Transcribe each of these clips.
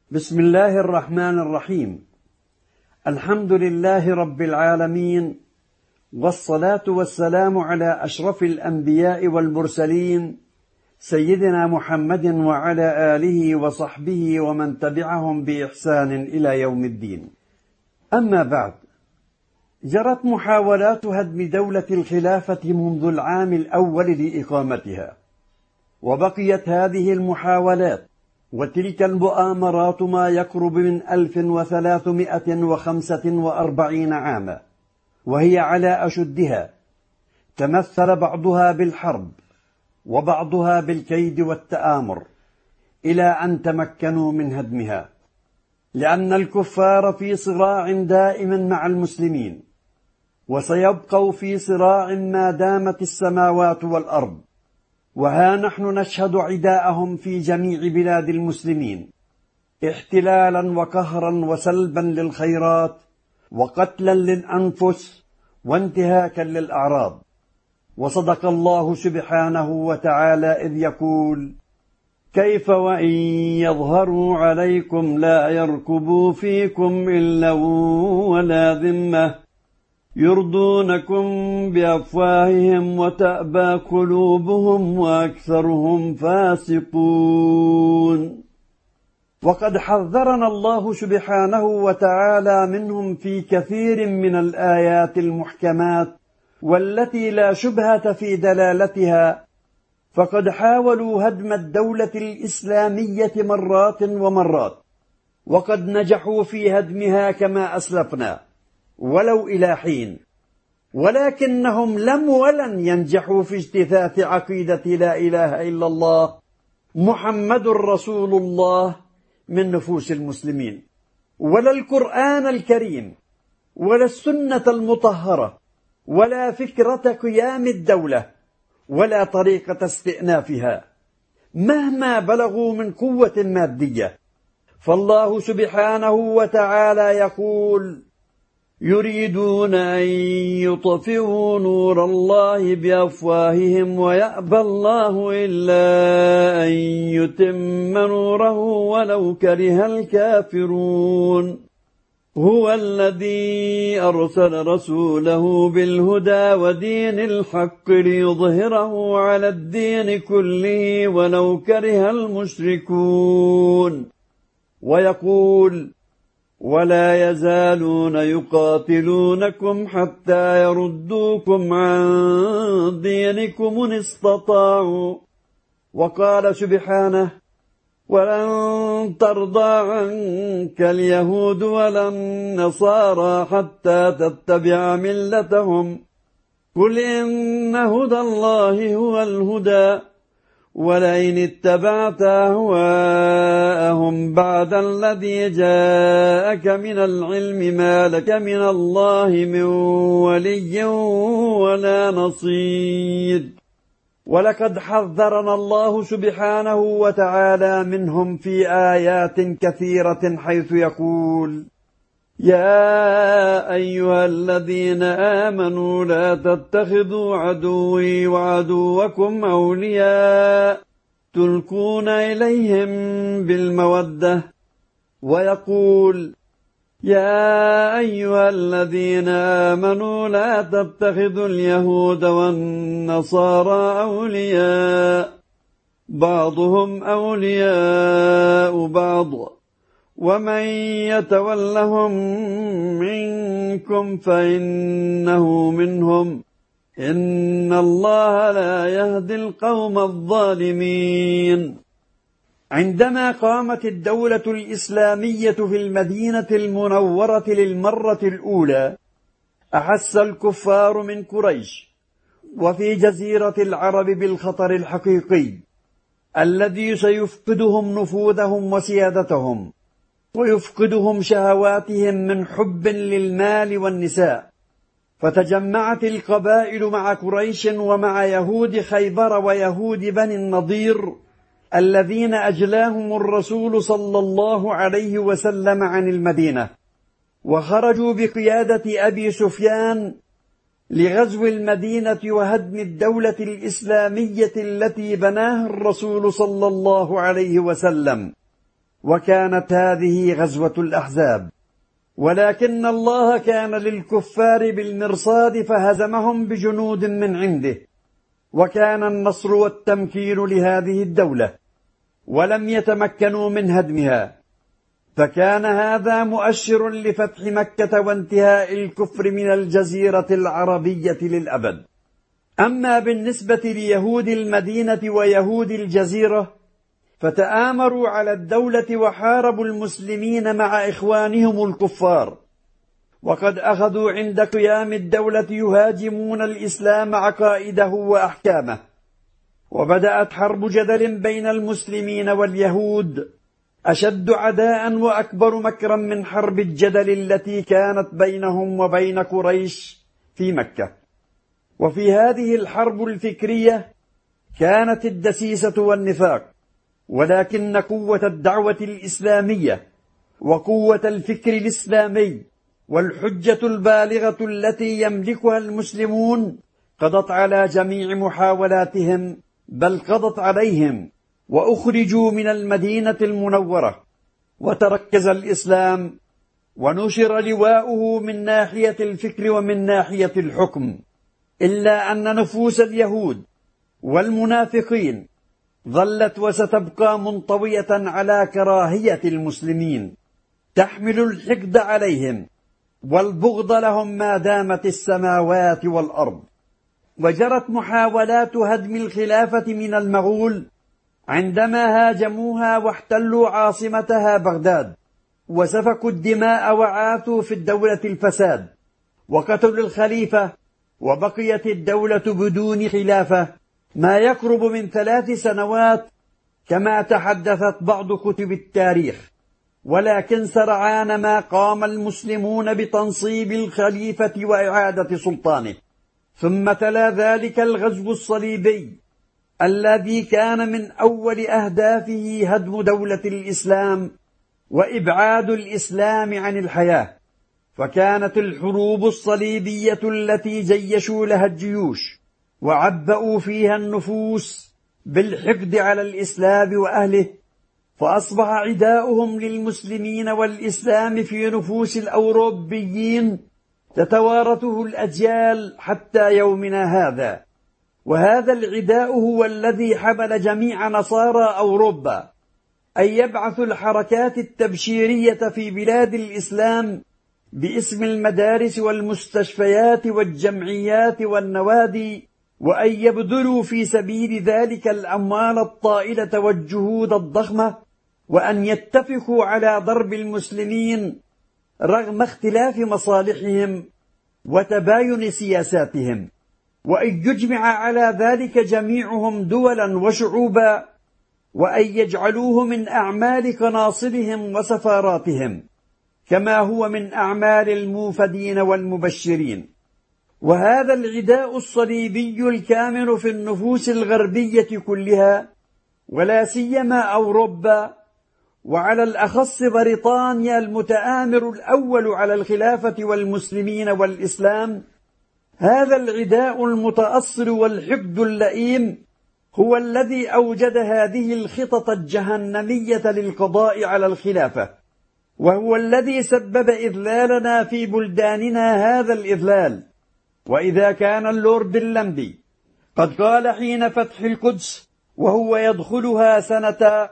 بسم الله الرحمن الرحيم. الحمد لله رب العالمين، والصلاة والسلام على أشرف الأنبياء والمرسلين سيدنا محمد وعلى آله وصحبه ومن تبعهم بإحسان إلى يوم الدين. أما بعد، جرت محاولات هدم دولة الخلافة منذ العام الأول لإقامتها، وبقيت هذه المحاولات وتلك المؤامرات ما يقرب من 1345 عاما، وهي على أشدها. تمثل بعضها بالحرب وبعضها بالكيد والتآمر، إلى أن تمكنوا من هدمها، لأن الكفار في صراع دائم مع المسلمين، وسيبقوا في صراع ما دامت السماوات والأرض. وها نحن نشهد عداءهم في جميع بلاد المسلمين، احتلالا وقهرا وسلبا للخيرات، وقتلا للأنفس، وانتهاكا للأعراض. وصدق الله سبحانه وتعالى إذ يقول: كيف وإن يظهروا عليكم لا يركبوا فيكم إلا ولا ذمة يرضونكم بأفواههم وتأبى قلوبهم وأكثرهم فاسقون. وقد حذرنا الله سبحانه وتعالى منهم في كثير من الآيات المحكمات والتي لا شبهة في دلالتها، فقد حاولوا هدم الدولة الإسلامية مرات ومرات، وقد نجحوا في هدمها كما أسلفنا ولو إلى حين، ولكنهم لم ولن ينجحوا في اجتثاث عقيدة لا إله إلا الله محمد رسول الله من نفوس المسلمين، ولا القرآن الكريم، ولا السنة المطهرة، ولا فكرة قيام الدولة، ولا طريقة استئنافها، مهما بلغوا من قوة مادية. فالله سبحانه وتعالى يقول: يريدون أن يطفئوا نور الله بأفواههم ويأبى الله إلا أن يتم نوره ولو كره الكافرون. هو الذي أرسل رسوله بالهدى ودين الحق ليظهره على الدين كله ولو كره المشركون. ويقول: ولا يزالون يقاتلونكم حتى يردوكم عن دينكم إن استطاعوا. وقال سبحانه: ولن ترضى عنك اليهود ولا النصارى حتى تتبع ملتهم قل إن هدى الله هو الهدى ولئن اتبعت أهواءهم بعد الذي جاءك من العلم ما لك من الله من ولي ولا نصير. ولقد حذرنا الله سبحانه وتعالى منهم في آيات كثيرة، حيث يقول: يا أيها الذين آمنوا لا تتخذوا عدوي وعدوكم أولياء تلقون إليهم بالمودة. ويقول: يا أيها الذين آمنوا لا تتخذوا اليهود والنصارى أولياء بعضهم أولياء بعض ومن يتولهم منكم فإنه منهم إن الله لا يهدي القوم الظالمين. عندما قامت الدولة الإسلامية في المدينة المنورة للمرة الأولى، أحس الكفار من قريش وفي جزيرة العرب بالخطر الحقيقي الذي سيفقدهم نفوذهم وسيادتهم، ويفقدهم شهواتهم من حب للمال والنساء. فتجمعت القبائل مع قريش ومع يهود خيبر ويهود بني النضير الذين أجلاهم الرسول صلى الله عليه وسلم عن المدينة، وخرجوا بقيادة أبي سفيان لغزو المدينة وهدم الدولة الإسلامية التي بناها الرسول صلى الله عليه وسلم. وكانت هذه غزوة الأحزاب، ولكن الله كان للكفار بالمرصاد فهزمهم بجنود من عنده، وكان النصر والتمكين لهذه الدولة، ولم يتمكنوا من هدمها، فكان هذا مؤشر لفتح مكة وانتهاء الكفر من الجزيرة العربية للأبد. أما بالنسبة ليهود المدينة ويهود الجزيرة فتآمروا على الدولة وحاربوا المسلمين مع إخوانهم الكفار، وقد أخذوا عند قيام الدولة يهاجمون الإسلام عقائده وأحكامه، وبدأت حرب جدل بين المسلمين واليهود أشد عداء وأكبر مكرا من حرب الجدل التي كانت بينهم وبين قريش في مكة. وفي هذه الحرب الفكرية كانت الدسيسة والنفاق، ولكن قوة الدعوة الإسلامية وقوة الفكر الإسلامي والحجة البالغة التي يملكها المسلمون قضت على جميع محاولاتهم، بل قضت عليهم، وأخرجوا من المدينة المنورة، وتركز الإسلام ونشر لواؤه من ناحية الفكر ومن ناحية الحكم، إلا أن نفوس اليهود والمنافقين ظلت وستبقى منطوية على كراهية المسلمين، تحمل الحقد عليهم والبغض لهم ما دامت السماوات والأرض. وجرت محاولات هدم الخلافة من المغول عندما هاجموها واحتلوا عاصمتها بغداد، وسفكوا الدماء وعاثوا في الدولة الفساد، وقتلوا الخليفة، وبقيت الدولة بدون خلافة ما يقرب من 3 سنوات كما تحدثت بعض كتب التاريخ. ولكن سرعان ما قام المسلمون بتنصيب الخليفة وإعادة سلطانه، ثم تلا ذلك الغزو الصليبي الذي كان من أول أهدافه هدم دولة الإسلام وإبعاد الإسلام عن الحياة. فكانت الحروب الصليبية التي جيشوا لها الجيوش وعبأوا فيها النفوس بالحقد على الإسلام وأهله، فأصبح عداؤهم للمسلمين والإسلام في نفوس الأوروبيين تتوارثه الأجيال حتى يومنا هذا. وهذا العداء هو الذي حمل جميع نصارى أوروبا أن يبعثوا الحركات التبشيرية في بلاد الإسلام باسم المدارس والمستشفيات والجمعيات والنوادي، وأن يبذلوا في سبيل ذلك الأموال الطائلة والجهود الضخمة، وأن يتفقوا على ضرب المسلمين رغم اختلاف مصالحهم وتباين سياساتهم، وأن يجمع على ذلك جميعهم دولا وشعوبا، وأن يجعلوه من أعمال قناصلهم وسفاراتهم، كما هو من أعمال الموفدين والمبشرين. وهذا العداء الصليبي الكامن في النفوس الغربية كلها، ولا سيما أوروبا، وعلى الأخص بريطانيا المتآمر الأول على الخلافة والمسلمين والإسلام، هذا العداء المتأصل والحقد اللئيم هو الذي أوجد هذه الخطط الجهنمية للقضاء على الخلافة، وهو الذي سبب إذلالنا في بلداننا هذا الإذلال. وإذا كان اللورد اللمبي قد قال حين فتح القدس وهو يدخلها سنة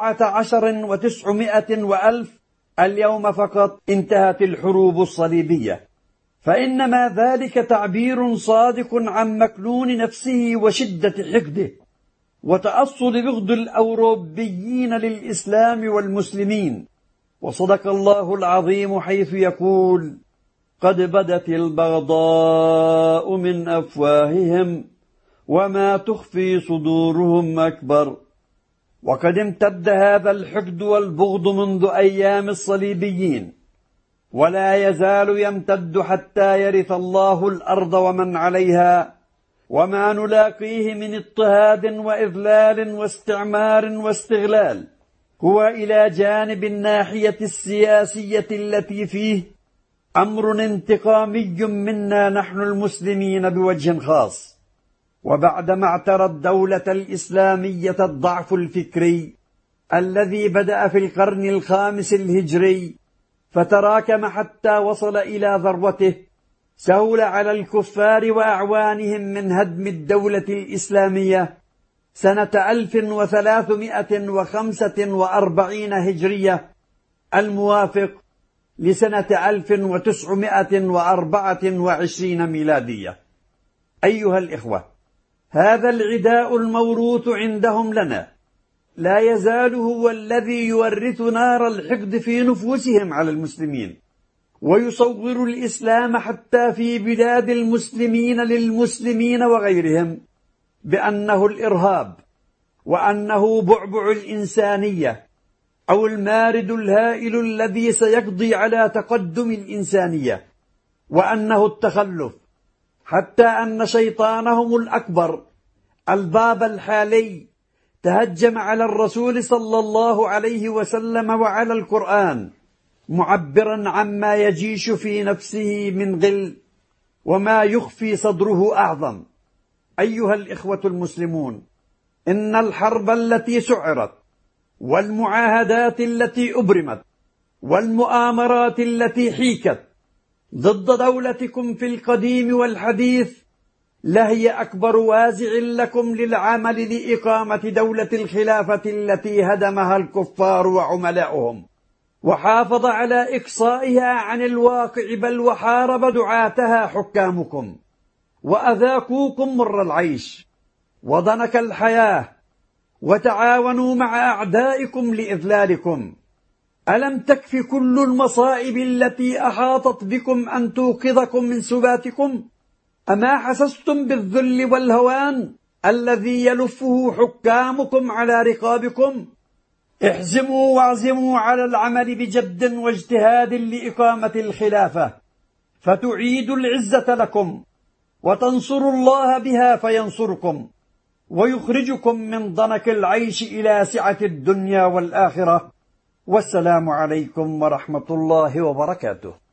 17 و900 اليوم فقط انتهت الحروب الصليبية، فإنما ذلك تعبير صادق عن مكنون نفسه وشدة حقده وتأصل بغض الأوروبيين للإسلام والمسلمين. وصدق الله العظيم حيث يقول: قد بدت البغضاء من أفواههم وما تخفي صدورهم أكبر. وقد امتد هذا الحقد والبغض منذ أيام الصليبيين، ولا يزال يمتد حتى يرث الله الأرض ومن عليها، وما نلاقيه من اضطهاد وإذلال واستعمار واستغلال هو إلى جانب الناحية السياسية التي فيه أمر انتقامي منا نحن المسلمين بوجه خاص. وبعدما اعترت الدولة الإسلامية الضعف الفكري الذي بدأ في القرن الخامس الهجري فتراكم حتى وصل إلى ذروته، سهل على الكفار وأعوانهم من هدم الدولة الإسلامية سنة 1345 هجرية الموافق لسنة 1924 ميلادية. أيها الإخوة، هذا العداء الموروث عندهم لنا لا يزال هو الذي يورث نار الحقد في نفوسهم على المسلمين، ويصور الإسلام حتى في بلاد المسلمين للمسلمين وغيرهم بأنه الإرهاب، وأنه بعبع الإنسانية أو المارد الهائل الذي سيقضي على تقدم الإنسانية، وأنه التخلف، حتى أن شيطانهم الأكبر الباب الحالي تهجم على الرسول صلى الله عليه وسلم وعلى القرآن، معبرا عما يجيش في نفسه من غل وما يخفي صدره أعظم. أيها الإخوة المسلمون، إن الحرب التي سعرت والمعاهدات التي أبرمت والمؤامرات التي حيكت ضد دولتكم في القديم والحديث لهي أكبر وازع لكم للعمل لإقامة دولة الخلافة التي هدمها الكفار وعملاؤهم، وحافظ على إقصائها عن الواقع، بل وحارب دعاتها حكامكم، وأذاقوكم مر العيش وضنك الحياة، وتعاونوا مع أعدائكم لإذلالكم. ألم تكف كل المصائب التي أحاطت بكم أن توقظكم من سباتكم؟ أما حسستم بالذل والهوان الذي يلفه حكامكم على رقابكم؟ احزموا واعزموا على العمل بجد واجتهاد لإقامة الخلافة، فتعيد العزة لكم، وتنصروا الله بها فينصركم، ويخرجكم من ضنك العيش إلى سعة الدنيا والآخرة. والسلام عليكم ورحمة الله وبركاته.